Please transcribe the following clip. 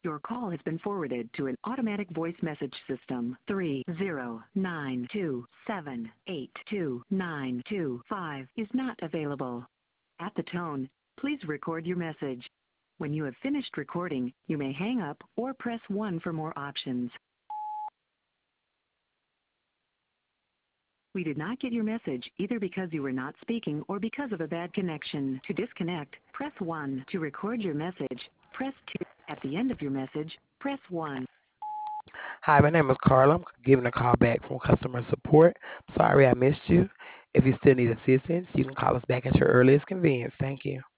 Your call has been forwarded to an automatic voice message system. 30927829225 is not available. At the tone, please record your message. When you have finished recording, you may hang up or press 1 for more options. We did not get your message either because you were not speaking or because of a bad connection. To disconnect, press 1. To record your message, press 2. At the end of your message, press 1. Hi, my name is Carla. I'm giving a call back from customer support. Sorry I missed you. If you still need assistance, you can call us back at your earliest convenience. Thank you.